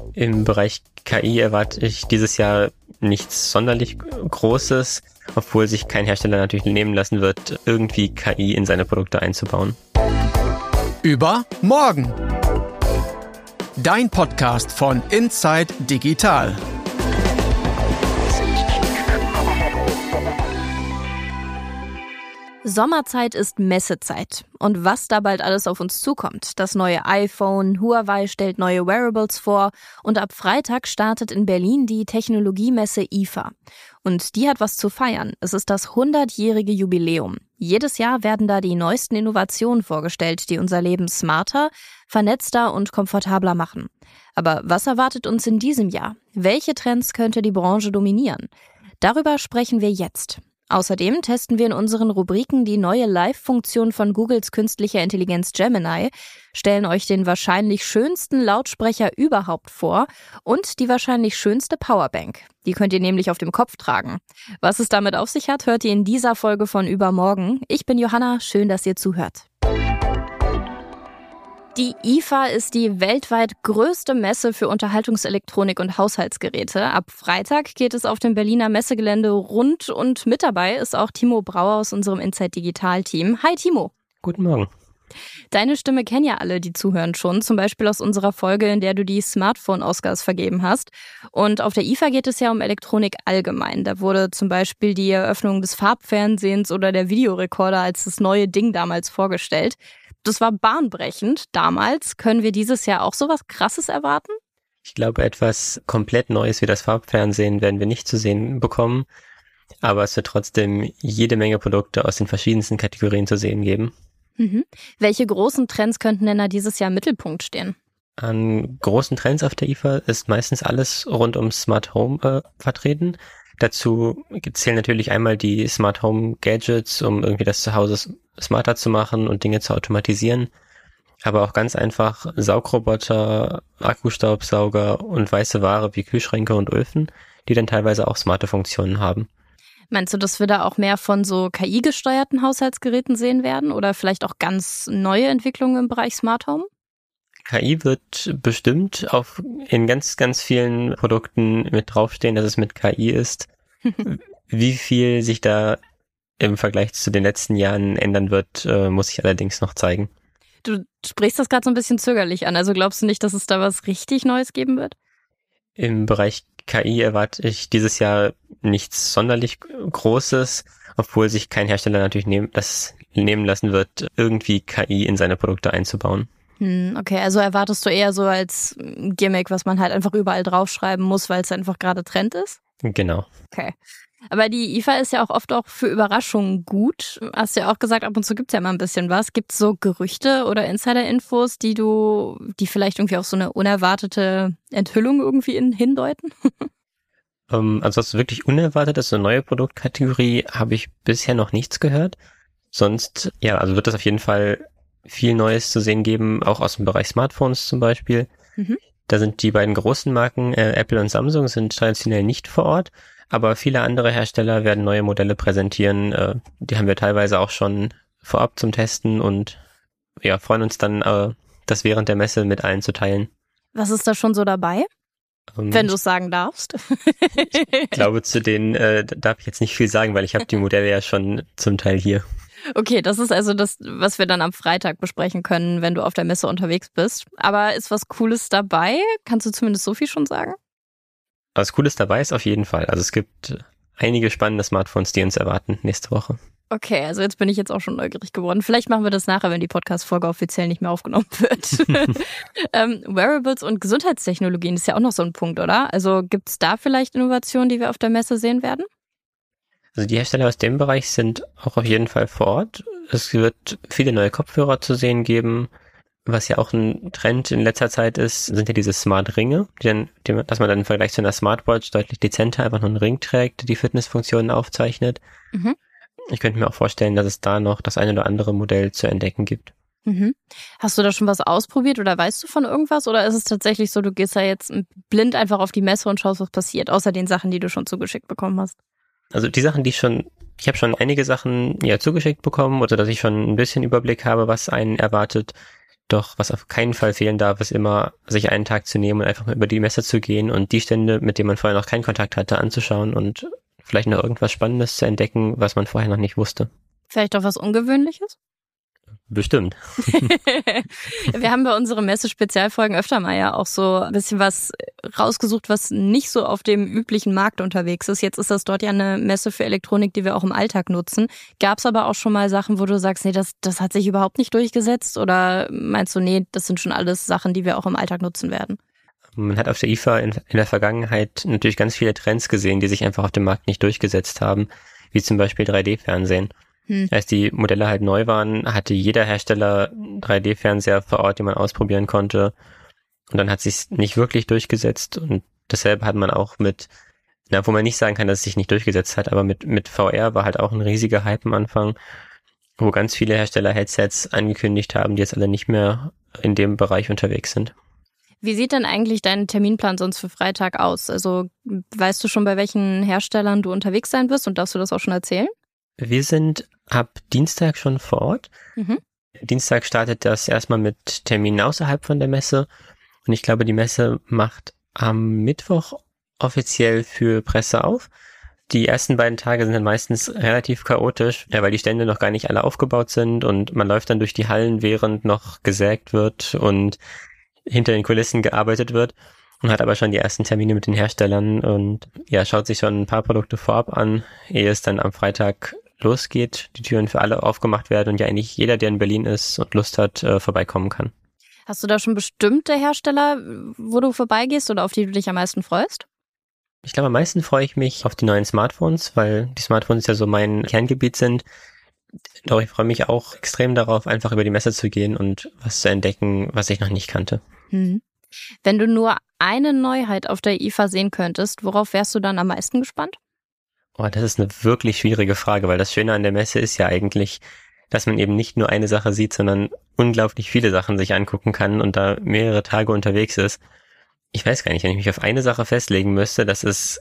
Im Bereich KI erwarte ich dieses Jahr nichts sonderlich Großes, obwohl sich kein Hersteller natürlich nehmen lassen wird, irgendwie KI in seine Produkte einzubauen. Über morgen. Dein Podcast von Inside Digital. Sommerzeit ist Messezeit. Und was da bald alles auf uns zukommt. Das neue iPhone, Huawei stellt neue Wearables vor und ab Freitag startet in Berlin die Technologiemesse IFA. Und die hat was zu feiern. Es ist das 100-jährige Jubiläum. Jedes Jahr werden da die neuesten Innovationen vorgestellt, die unser Leben smarter, vernetzter und komfortabler machen. Aber was erwartet uns in diesem Jahr? Welche Trends könnte die Branche dominieren? Darüber sprechen wir jetzt. Außerdem testen wir in unseren Rubriken die neue Live-Funktion von Googles künstlicher Intelligenz Gemini, stellen euch den wahrscheinlich schönsten Lautsprecher überhaupt vor und die wahrscheinlich schönste Powerbank. Die könnt ihr nämlich auf dem Kopf tragen. Was es damit auf sich hat, hört ihr in dieser Folge von Übermorgen. Ich bin Johanna, schön, dass ihr zuhört. Die IFA ist die weltweit größte Messe für Unterhaltungselektronik und Haushaltsgeräte. Ab Freitag geht es auf dem Berliner Messegelände rund und mit dabei ist auch Timo Brauer aus unserem Inside Digital Team. Hi Timo. Guten Morgen. Deine Stimme kennen ja alle, die zuhören schon, zum Beispiel aus unserer Folge, in der du die Smartphone-Oscars vergeben hast. Und auf der IFA geht es ja um Elektronik allgemein. Da wurde zum Beispiel die Eröffnung des Farbfernsehens oder der Videorekorder als das neue Ding damals vorgestellt. Das war bahnbrechend damals. Können wir dieses Jahr auch sowas Krasses erwarten? Ich glaube, etwas komplett Neues wie das Farbfernsehen werden wir nicht zu sehen bekommen. Aber es wird trotzdem jede Menge Produkte aus den verschiedensten Kategorien zu sehen geben. Welche großen Trends könnten denn da dieses Jahr im Mittelpunkt stehen? An großen Trends auf der IFA ist meistens alles rund um Smart Home vertreten. Dazu zählen natürlich einmal die Smart Home Gadgets, um irgendwie das Zuhause smarter zu machen und Dinge zu automatisieren. Aber auch ganz einfach Saugroboter, Akkustaubsauger und weiße Ware wie Kühlschränke und Öfen, die dann teilweise auch smarte Funktionen haben. Meinst du, dass wir da auch mehr von so KI-gesteuerten Haushaltsgeräten sehen werden oder vielleicht auch ganz neue Entwicklungen im Bereich Smart Home? KI wird bestimmt in ganz, ganz vielen Produkten mit draufstehen, dass es mit KI ist. Wie viel sich da im Vergleich zu den letzten Jahren ändern wird, muss ich allerdings noch zeigen. Du sprichst das gerade so ein bisschen zögerlich an. Also glaubst du nicht, dass es da was richtig Neues geben wird? Im Bereich KI erwarte ich dieses Jahr nichts sonderlich Großes, obwohl sich kein Hersteller natürlich nehmen lassen wird, irgendwie KI in seine Produkte einzubauen. Okay, also erwartest du eher so als Gimmick, was man halt einfach überall draufschreiben muss, weil es einfach gerade Trend ist? Genau. Okay. Aber die IFA ist ja auch oft auch für Überraschungen gut. Hast du ja auch gesagt, ab und zu gibt's ja mal ein bisschen was. Gibt's so Gerüchte oder Insider-Infos, die vielleicht irgendwie auf so eine unerwartete Enthüllung irgendwie hindeuten? Also was wirklich unerwartet ist, so eine neue Produktkategorie, habe ich bisher noch nichts gehört. Sonst, ja, also wird es auf jeden Fall viel Neues zu sehen geben, auch aus dem Bereich Smartphones zum Beispiel. Da sind die beiden großen Marken, Apple und Samsung, sind traditionell nicht vor Ort, aber viele andere Hersteller werden neue Modelle präsentieren. Die haben wir teilweise auch schon vorab zum Testen und ja, freuen uns dann, das während der Messe mit allen zu teilen. Was ist da schon so dabei? Wenn du es sagen darfst. Ich glaube, zu denen darf ich jetzt nicht viel sagen, weil ich habe die Modelle ja schon zum Teil hier. Okay, das ist also das, was wir dann am Freitag besprechen können, wenn du auf der Messe unterwegs bist. Aber ist was Cooles dabei? Kannst du zumindest so viel schon sagen? Was Cooles dabei ist auf jeden Fall. Also es gibt einige spannende Smartphones, die uns erwarten nächste Woche. Okay, also jetzt bin ich jetzt auch schon neugierig geworden. Vielleicht machen wir das nachher, wenn die Podcast-Folge offiziell nicht mehr aufgenommen wird. Wearables und Gesundheitstechnologien ist ja auch noch so ein Punkt, oder? Also gibt's da vielleicht Innovationen, die wir auf der Messe sehen werden? Also die Hersteller aus dem Bereich sind auch auf jeden Fall vor Ort. Es wird viele neue Kopfhörer zu sehen geben. Was ja auch ein Trend in letzter Zeit ist, sind ja diese Smart-Ringe, dass man dann im Vergleich zu einer Smartwatch deutlich dezenter einfach nur einen Ring trägt, der die Fitnessfunktionen aufzeichnet. Ich könnte mir auch vorstellen, dass es da noch das eine oder andere Modell zu entdecken gibt. Hast du da schon was ausprobiert oder weißt du von irgendwas? Oder ist es tatsächlich so, du gehst da jetzt blind einfach auf die Messe und schaust, was passiert, außer den Sachen, die du schon zugeschickt bekommen hast? Also die Sachen, ich habe schon einige Sachen ja zugeschickt bekommen, oder dass ich schon ein bisschen Überblick habe, was einen erwartet. Doch was auf keinen Fall fehlen darf, ist immer, sich einen Tag zu nehmen und einfach mal über die Messe zu gehen und die Stände, mit denen man vorher noch keinen Kontakt hatte, anzuschauen und vielleicht noch irgendwas Spannendes zu entdecken, was man vorher noch nicht wusste. Vielleicht auch was Ungewöhnliches? Bestimmt. Wir haben bei unseren Messe-Spezialfolgen öfter mal ja auch so ein bisschen was rausgesucht, was nicht so auf dem üblichen Markt unterwegs ist. Jetzt ist das dort ja eine Messe für Elektronik, die wir auch im Alltag nutzen. Gab es aber auch schon mal Sachen, wo du sagst, nee, das hat sich überhaupt nicht durchgesetzt? Oder meinst du, nee, das sind schon alles Sachen, die wir auch im Alltag nutzen werden? Man hat auf der IFA in der Vergangenheit natürlich ganz viele Trends gesehen, die sich einfach auf dem Markt nicht durchgesetzt haben, wie zum Beispiel 3D-Fernsehen. Als die Modelle halt neu waren, hatte jeder Hersteller 3D-Fernseher vor Ort, den man ausprobieren konnte. Und dann hat sich's nicht wirklich durchgesetzt. Und dasselbe hat man auch wo man nicht sagen kann, dass es sich nicht durchgesetzt hat, aber mit VR war halt auch ein riesiger Hype am Anfang, wo ganz viele Hersteller Headsets angekündigt haben, die jetzt alle nicht mehr in dem Bereich unterwegs sind. Wie sieht denn eigentlich dein Terminplan sonst für Freitag aus? Also weißt du schon, bei welchen Herstellern du unterwegs sein wirst und darfst du das auch schon erzählen? Wir sind ab Dienstag schon vor Ort. Dienstag startet das erstmal mit Terminen außerhalb von der Messe. Und ich glaube, die Messe macht am Mittwoch offiziell für Presse auf. Die ersten beiden Tage sind dann meistens relativ chaotisch, weil die Stände noch gar nicht alle aufgebaut sind und man läuft dann durch die Hallen, während noch gesägt wird und hinter den Kulissen gearbeitet wird. Und hat aber schon die ersten Termine mit den Herstellern und ja, schaut sich schon ein paar Produkte vorab an, ehe es dann am Freitag losgeht, die Türen für alle aufgemacht werden und ja eigentlich jeder, der in Berlin ist und Lust hat, vorbeikommen kann. Hast du da schon bestimmte Hersteller, wo du vorbeigehst oder auf die du dich am meisten freust? Ich glaube, am meisten freue ich mich auf die neuen Smartphones, weil die Smartphones ja so mein Kerngebiet sind. Doch ich freue mich auch extrem darauf, einfach über die Messe zu gehen und was zu entdecken, was ich noch nicht kannte. Wenn du nur eine Neuheit auf der IFA sehen könntest, worauf wärst du dann am meisten gespannt? Oh, das ist eine wirklich schwierige Frage, weil das Schöne an der Messe ist ja eigentlich, dass man eben nicht nur eine Sache sieht, sondern unglaublich viele Sachen sich angucken kann und da mehrere Tage unterwegs ist. Ich weiß gar nicht, wenn ich mich auf eine Sache festlegen müsste, das ist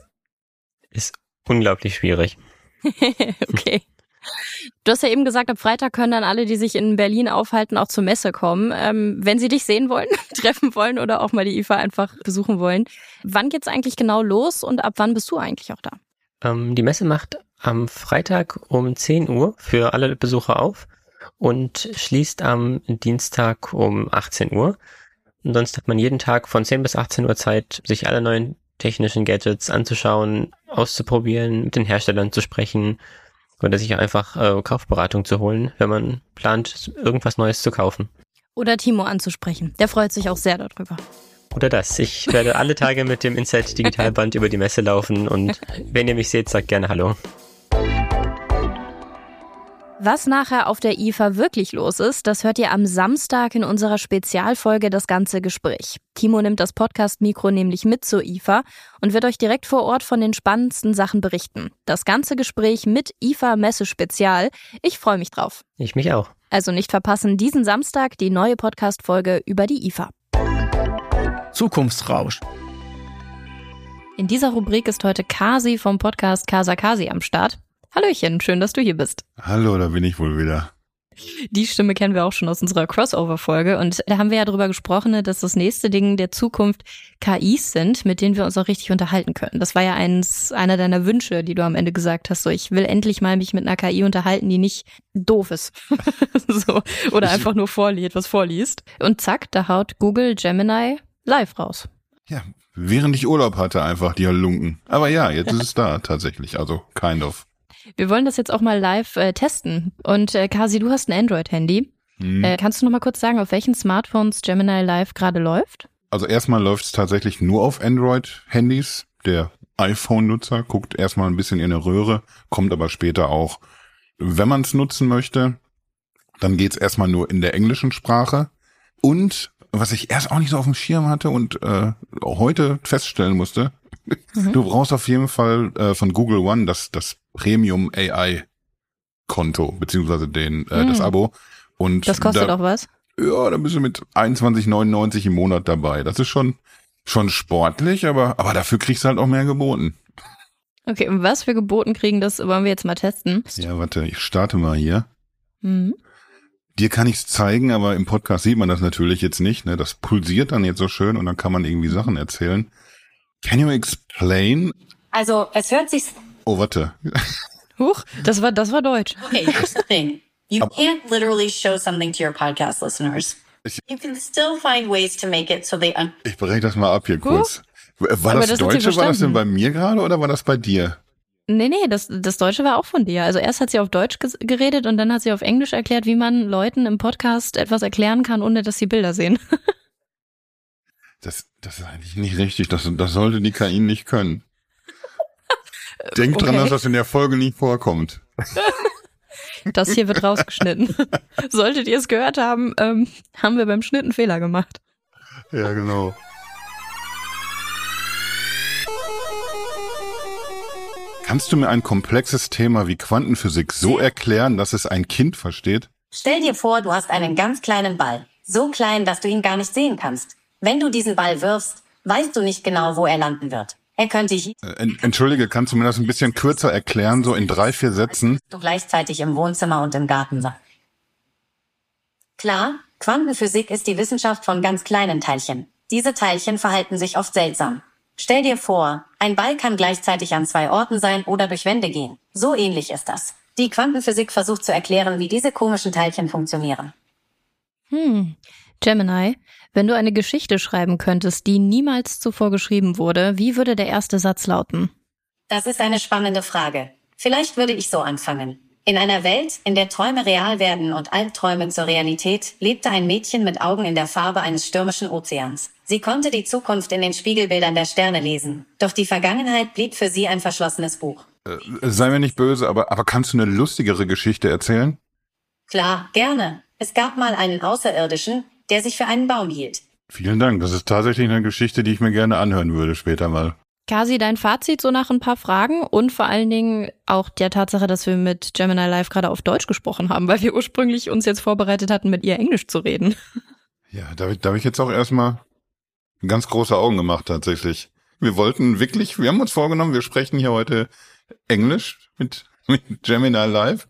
unglaublich schwierig. Okay. Du hast ja eben gesagt, ab Freitag können dann alle, die sich in Berlin aufhalten, auch zur Messe kommen. Wenn sie dich sehen wollen, treffen wollen oder auch mal die IFA einfach besuchen wollen. Wann geht's eigentlich genau los und ab wann bist du eigentlich auch da? Die Messe macht am Freitag um 10 Uhr für alle Besucher auf und schließt am Dienstag um 18 Uhr. Und sonst hat man jeden Tag von 10 bis 18 Uhr Zeit, sich alle neuen technischen Gadgets anzuschauen, auszuprobieren, mit den Herstellern zu sprechen oder sich einfach Kaufberatung zu holen, wenn man plant, irgendwas Neues zu kaufen. Oder Timo anzusprechen. Der freut sich auch sehr darüber. Oder das. Ich werde alle Tage mit dem Inside Digitalband über die Messe laufen und wenn ihr mich seht, sagt gerne Hallo. Was nachher auf der IFA wirklich los ist, das hört ihr am Samstag in unserer Spezialfolge Das ganze Gespräch. Timo nimmt das Podcast-Mikro nämlich mit zur IFA und wird euch direkt vor Ort von den spannendsten Sachen berichten. Das ganze Gespräch mit IFA Messe Spezial. Ich freue mich drauf. Ich mich auch. Also nicht verpassen, diesen Samstag die neue Podcast-Folge über die IFA. Zukunftsrausch. In dieser Rubrik ist heute Kasi vom Podcast Casa Kasi am Start. Hallöchen, schön, dass du hier bist. Hallo, da bin ich wohl wieder. Die Stimme kennen wir auch schon aus unserer Crossover-Folge und da haben wir ja drüber gesprochen, dass das nächste Ding der Zukunft KIs sind, mit denen wir uns auch richtig unterhalten können. Das war ja einer deiner Wünsche, die du am Ende gesagt hast, so ich will endlich mal mich mit einer KI unterhalten, die nicht doof ist so, oder einfach nur etwas vorliest. Und zack, da haut Google Gemini live raus. Ja, während ich Urlaub hatte einfach, die Halunken. Aber ja, jetzt ist es da tatsächlich, also kind of. Wir wollen das jetzt auch mal live testen. Und Kasi, du hast ein Android-Handy. Kannst du noch mal kurz sagen, auf welchen Smartphones Gemini Live gerade läuft? Also erstmal läuft es tatsächlich nur auf Android-Handys. Der iPhone-Nutzer guckt erstmal ein bisschen in eine Röhre, kommt aber später auch, wenn man es nutzen möchte, dann geht's erstmal nur in der englischen Sprache. Und was ich erst auch nicht so auf dem Schirm hatte und heute feststellen musste, du brauchst auf jeden Fall von Google One das Premium AI Konto, beziehungsweise das Abo. Und das kostet auch was? Ja, da bist du mit 21,99 im Monat dabei. Das ist schon sportlich, aber dafür kriegst du halt auch mehr geboten. Okay, und was wir geboten kriegen, das wollen wir jetzt mal testen. Ja, warte, ich starte mal hier. Dir kann ich's zeigen, aber im Podcast sieht man das natürlich jetzt nicht. Ne? Das pulsiert dann jetzt so schön und dann kann man irgendwie Sachen erzählen. Can you explain? Also, es hört sich... Oh, warte. Huch, das war Deutsch. Okay, here's the thing. You can't literally show something to your podcast listeners. You can still find ways to make it so they... Ich breche das mal ab hier kurz. War Aber das das hat sie Deutsche? War das denn verstanden. bei mir gerade oder war das bei dir? Nee, das Deutsche war auch von dir. Also erst hat sie auf Deutsch geredet und dann hat sie auf Englisch erklärt, wie man Leuten im Podcast etwas erklären kann, ohne dass sie Bilder sehen. Das ist eigentlich nicht richtig. Das sollte die KI nicht können. Denkt dran, dass das in der Folge nicht vorkommt. Das hier wird rausgeschnitten. Solltet ihr es gehört haben, haben wir beim Schnitt einen Fehler gemacht. Ja, genau. Kannst du mir ein komplexes Thema wie Quantenphysik so erklären, dass es ein Kind versteht? Stell dir vor, du hast einen ganz kleinen Ball. So klein, dass du ihn gar nicht sehen kannst. Wenn du diesen Ball wirfst, weißt du nicht genau, wo er landen wird. Er könnte hier Entschuldige, kannst du mir das ein bisschen kürzer erklären, so in 3-4 Sätzen? du gleichzeitig im Wohnzimmer und im Garten sein. Klar, Quantenphysik ist die Wissenschaft von ganz kleinen Teilchen. Diese Teilchen verhalten sich oft seltsam. Stell dir vor, ein Ball kann gleichzeitig an 2 Orten sein oder durch Wände gehen. So ähnlich ist das. Die Quantenphysik versucht zu erklären, wie diese komischen Teilchen funktionieren. Gemini, wenn du eine Geschichte schreiben könntest, die niemals zuvor geschrieben wurde, wie würde der erste Satz lauten? Das ist eine spannende Frage. Vielleicht würde ich so anfangen. In einer Welt, in der Träume real werden und Albträume zur Realität, lebte ein Mädchen mit Augen in der Farbe eines stürmischen Ozeans. Sie konnte die Zukunft in den Spiegelbildern der Sterne lesen. Doch die Vergangenheit blieb für sie ein verschlossenes Buch. Sei mir nicht böse, aber kannst du eine lustigere Geschichte erzählen? Klar, gerne. Es gab mal einen Außerirdischen, der sich für einen Baum hielt. Vielen Dank, das ist tatsächlich eine Geschichte, die ich mir gerne anhören würde später mal. Kasi, dein Fazit so nach ein paar Fragen und vor allen Dingen auch der Tatsache, dass wir mit Gemini Live gerade auf Deutsch gesprochen haben, weil wir ursprünglich uns jetzt vorbereitet hatten, mit ihr Englisch zu reden. Ja, da hab ich jetzt auch erstmal ganz große Augen gemacht tatsächlich. Wir haben uns vorgenommen, wir sprechen hier heute Englisch mit Gemini Live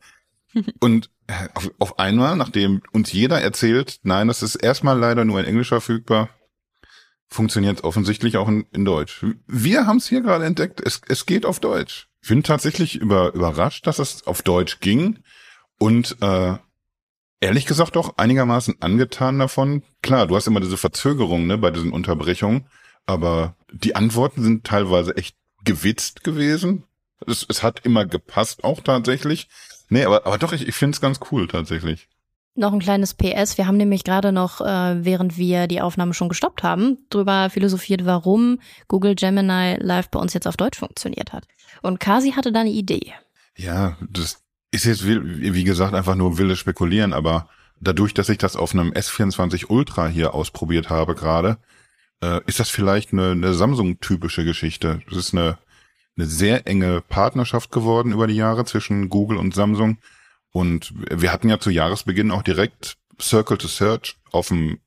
und auf einmal, nachdem uns jeder erzählt, nein, das ist erstmal leider nur in Englisch verfügbar, funktioniert offensichtlich auch in Deutsch. Wir haben es hier gerade entdeckt, es geht auf Deutsch. Ich bin tatsächlich überrascht, dass es auf Deutsch ging und ehrlich gesagt auch einigermaßen angetan davon. Klar, du hast immer diese Verzögerung, ne, bei diesen Unterbrechungen, aber die Antworten sind teilweise echt gewitzt gewesen. Es hat immer gepasst auch tatsächlich. Nee, aber doch, ich finde es ganz cool tatsächlich. Noch ein kleines PS. Wir haben nämlich gerade noch, während wir die Aufnahme schon gestoppt haben, drüber philosophiert, warum Google Gemini Live bei uns jetzt auf Deutsch funktioniert hat. Und Kasi hatte da eine Idee. Ja, das ist jetzt, wie gesagt, einfach nur wildes Spekulieren, aber dadurch, dass ich das auf einem S24 Ultra hier ausprobiert habe gerade, ist das vielleicht eine Samsung-typische Geschichte. Das ist eine sehr enge Partnerschaft geworden über die Jahre zwischen Google und Samsung. Und wir hatten ja zu Jahresbeginn auch direkt Circle to Search auf dem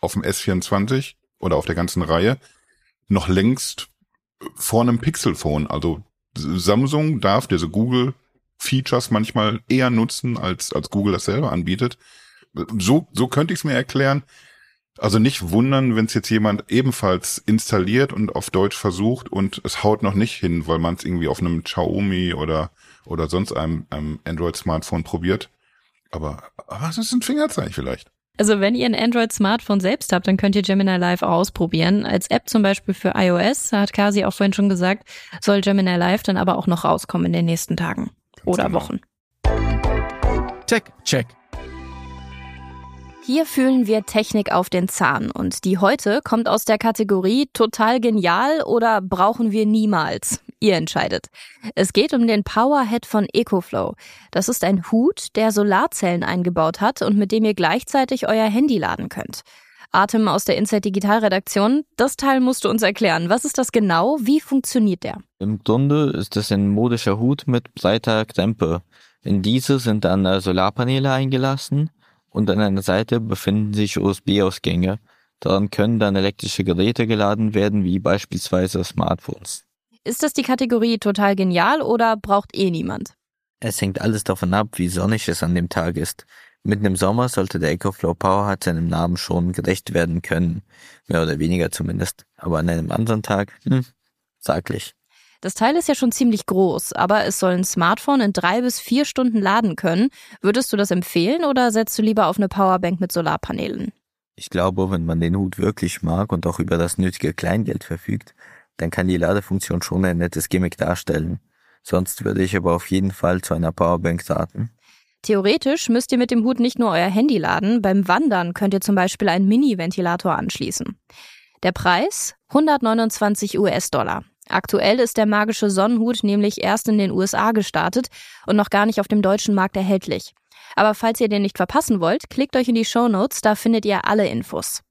S24 oder auf der ganzen Reihe noch längst vor einem Pixel-Phone. Also Samsung darf diese Google-Features manchmal eher nutzen, als Google das selber anbietet. So könnte ich es mir erklären. Also nicht wundern, wenn es jetzt jemand ebenfalls installiert und auf Deutsch versucht und es haut noch nicht hin, weil man es irgendwie auf einem Xiaomi oder sonst einem Android-Smartphone probiert. Aber es ist ein Fingerzeig vielleicht. Also wenn ihr ein Android-Smartphone selbst habt, dann könnt ihr Gemini Live auch ausprobieren. Als App zum Beispiel für iOS, hat Kasi auch vorhin schon gesagt, soll Gemini Live dann aber auch noch rauskommen in den nächsten Tagen oder Wochen. Tech-Check. Hier fühlen wir Technik auf den Zahn und die heute kommt aus der Kategorie total genial oder brauchen wir niemals. Ihr entscheidet. Es geht um den Powerhead von EcoFlow. Das ist ein Hut, der Solarzellen eingebaut hat und mit dem ihr gleichzeitig euer Handy laden könnt. Artem aus der Inside Digital Redaktion, das Teil musst du uns erklären. Was ist das genau? Wie funktioniert der? Im Grunde ist es ein modischer Hut mit breiter Krempe. In diese sind dann Solarpaneele eingelassen und an einer Seite befinden sich USB-Ausgänge. Daran können dann elektrische Geräte geladen werden, wie beispielsweise Smartphones. Ist das die Kategorie total genial oder braucht niemand? Es hängt alles davon ab, wie sonnig es an dem Tag ist. Mitten im Sommer sollte der EcoFlow Powerhut seinem Namen schon gerecht werden können. Mehr oder weniger zumindest. Aber an einem anderen Tag, saglich. Das Teil ist ja schon ziemlich groß, aber es soll ein Smartphone in 3 bis 4 Stunden laden können. Würdest du das empfehlen oder setzt du lieber auf eine Powerbank mit Solarpanelen? Ich glaube, wenn man den Hut wirklich mag und auch über das nötige Kleingeld verfügt, dann kann die Ladefunktion schon ein nettes Gimmick darstellen. Sonst würde ich aber auf jeden Fall zu einer Powerbank raten. Theoretisch müsst ihr mit dem Hut nicht nur euer Handy laden, beim Wandern könnt ihr zum Beispiel einen Mini-Ventilator anschließen. Der Preis? $129. Aktuell ist der magische Sonnenhut nämlich erst in den USA gestartet und noch gar nicht auf dem deutschen Markt erhältlich. Aber falls ihr den nicht verpassen wollt, klickt euch in die Shownotes, da findet ihr alle Infos.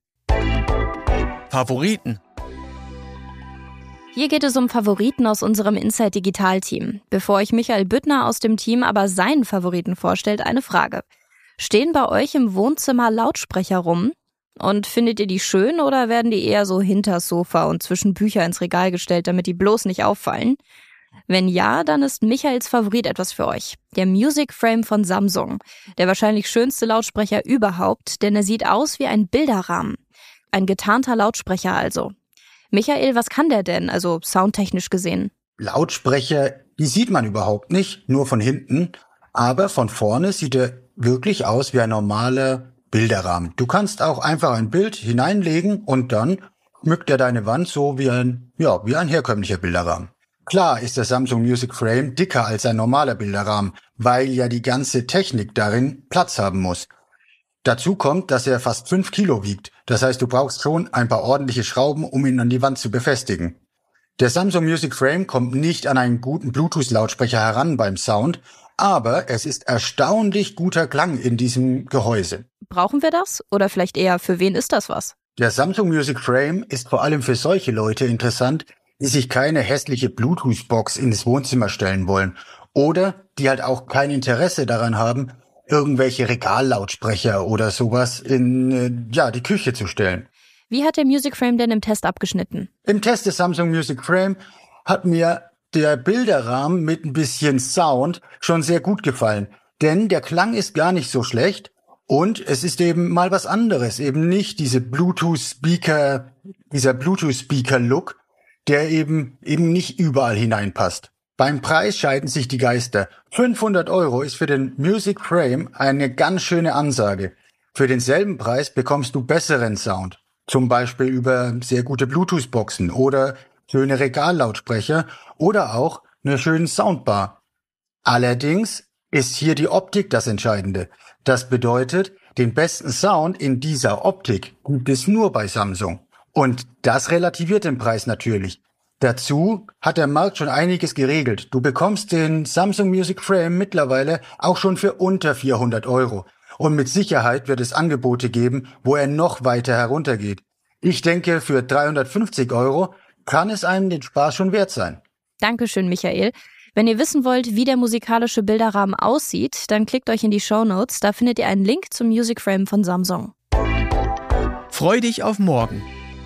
Favoriten. Hier geht es um Favoriten aus unserem Inside Digital Team. Bevor euch Michael Büttner aus dem Team aber seinen Favoriten vorstellt, eine Frage. Stehen bei euch im Wohnzimmer Lautsprecher rum? Und findet ihr die schön oder werden die eher so hinters Sofa und zwischen Bücher ins Regal gestellt, damit die bloß nicht auffallen? Wenn ja, dann ist Michaels Favorit etwas für euch. Der Music Frame von Samsung. Der wahrscheinlich schönste Lautsprecher überhaupt, denn er sieht aus wie ein Bilderrahmen. Ein getarnter Lautsprecher also. Michael, was kann der denn, also soundtechnisch gesehen? Lautsprecher, die sieht man überhaupt nicht, nur von hinten. Aber von vorne sieht er wirklich aus wie ein normaler Bilderrahmen. Du kannst auch einfach ein Bild hineinlegen und dann schmückt er deine Wand so wie ein herkömmlicher Bilderrahmen. Klar ist der Samsung Music Frame dicker als ein normaler Bilderrahmen, weil ja die ganze Technik darin Platz haben muss. Dazu kommt, dass er fast 5 Kilo wiegt. Das heißt, du brauchst schon ein paar ordentliche Schrauben, um ihn an die Wand zu befestigen. Der Samsung Music Frame kommt nicht an einen guten Bluetooth-Lautsprecher heran beim Sound, aber es ist erstaunlich guter Klang in diesem Gehäuse. Brauchen wir das? Oder vielleicht eher, für wen ist das was? Der Samsung Music Frame ist vor allem für solche Leute interessant, die sich keine hässliche Bluetooth-Box ins Wohnzimmer stellen wollen oder die halt auch kein Interesse daran haben, irgendwelche Regallautsprecher oder sowas in die Küche zu stellen. Wie hat der Music Frame denn im Test abgeschnitten? Im Test des Samsung Music Frame hat mir der Bilderrahmen mit ein bisschen Sound schon sehr gut gefallen, denn der Klang ist gar nicht so schlecht und es ist eben mal was anderes, eben nicht dieser Bluetooth-Speaker-Look, der eben nicht überall hineinpasst. Beim Preis scheiden sich die Geister. 500 € ist für den Music Frame eine ganz schöne Ansage. Für denselben Preis bekommst du besseren Sound, zum Beispiel über sehr gute Bluetooth-Boxen oder schöne Regallautsprecher oder auch eine schöne Soundbar. Allerdings ist hier die Optik das Entscheidende. Das bedeutet, den besten Sound in dieser Optik gibt es nur bei Samsung. Und das relativiert den Preis natürlich. Dazu hat der Markt schon einiges geregelt. Du bekommst den Samsung Music Frame mittlerweile auch schon für unter 400 €. Und mit Sicherheit wird es Angebote geben, wo er noch weiter heruntergeht. Ich denke, für 350 € kann es einem den Spaß schon wert sein. Dankeschön, Michael. Wenn ihr wissen wollt, wie der musikalische Bilderrahmen aussieht, dann klickt euch in die Shownotes, da findet ihr einen Link zum Music Frame von Samsung. Freu dich auf morgen.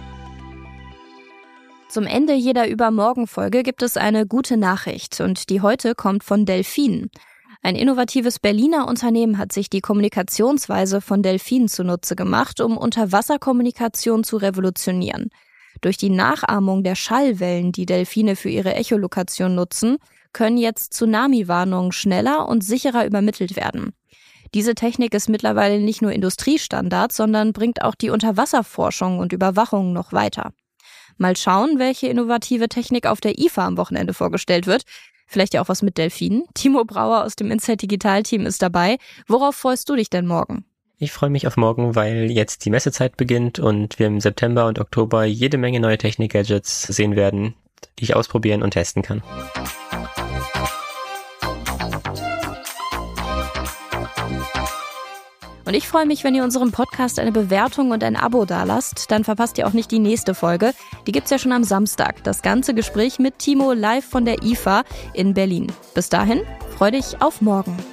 Zum Ende jeder Übermorgen-Folge gibt es eine gute Nachricht und die heute kommt von Delfin. Ein innovatives Berliner Unternehmen hat sich die Kommunikationsweise von Delfinen zunutze gemacht, um Unterwasserkommunikation zu revolutionieren. Durch die Nachahmung der Schallwellen, die Delfine für ihre Echolokation nutzen, können jetzt Tsunami-Warnungen schneller und sicherer übermittelt werden. Diese Technik ist mittlerweile nicht nur Industriestandard, sondern bringt auch die Unterwasserforschung und Überwachung noch weiter. Mal schauen, welche innovative Technik auf der IFA am Wochenende vorgestellt wird. Vielleicht ja auch was mit Delfinen. Timo Brauer aus dem Inside Digital Team ist dabei. Worauf freust du dich denn morgen? Ich freue mich auf morgen, weil jetzt die Messezeit beginnt und wir im September und Oktober jede Menge neue Technik-Gadgets sehen werden, die ich ausprobieren und testen kann. Und ich freue mich, wenn ihr unserem Podcast eine Bewertung und ein Abo dalasst. Dann verpasst ihr auch nicht die nächste Folge. Die gibt's ja schon am Samstag. Das ganze Gespräch mit Timo live von der IFA in Berlin. Bis dahin, freu dich auf morgen.